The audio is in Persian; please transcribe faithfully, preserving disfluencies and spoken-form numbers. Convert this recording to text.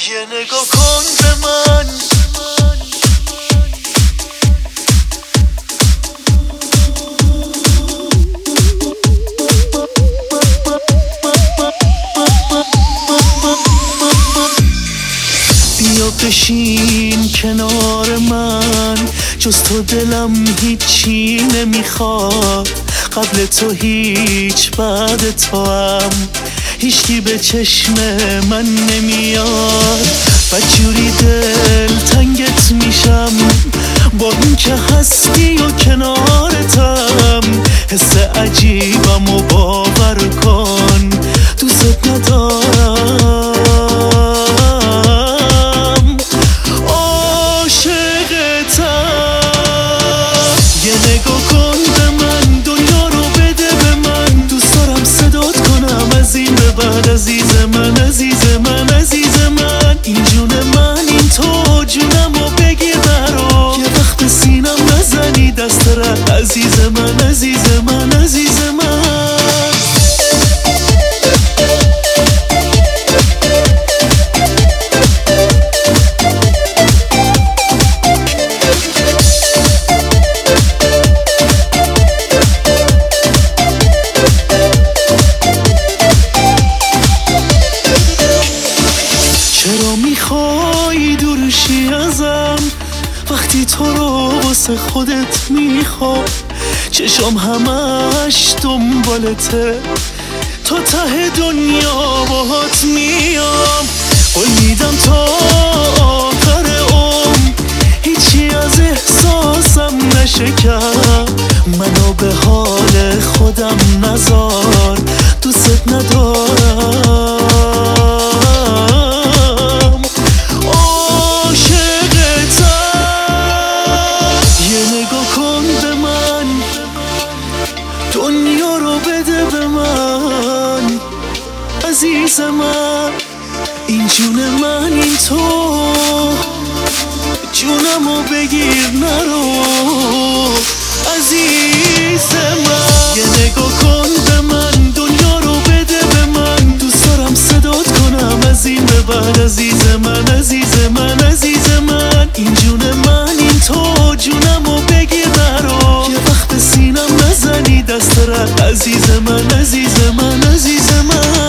یه نگاه کن به من، بیا بشین کنار من، جز تو دلم هیچی نمیخواد، قبل تو هیچ بعد تو هم هیچکی به چشم من نمیاد. بدجوری دل تنگت میشم با این که هستی و کنارتم، حس عجیبم و باور کن دوست ندارم. عزیز من عزیز من عزیز من، این جون من این تو جونم و بگیر برو، یه وقت به سینم نزنی دست را. عزیز من عزیز من عزیز من، چرا میخوای دورشی ازم وقتی تو رو واسه خودت میخوام؟ چشم همش دنبالته، تا ته دنیا باهات میام. قول میدم تا آخر عمر هیچی از احساسم نشکم، منو به حال خودم نذار دوست ندارم. دنیا رو بده به من عزیز من، این جون من این تو جونمو بگیر نرو. عزیز من یه نگاه کن به من، دنیا رو بده به من، دوست دارم صدات کنم از این به بعد. عزیز من عزیز من عزیز من، این جون من این تو جونمو بگیر نرو، یه وقت به سینم نزنی دست را. عزیز من عزیز من عزیز من.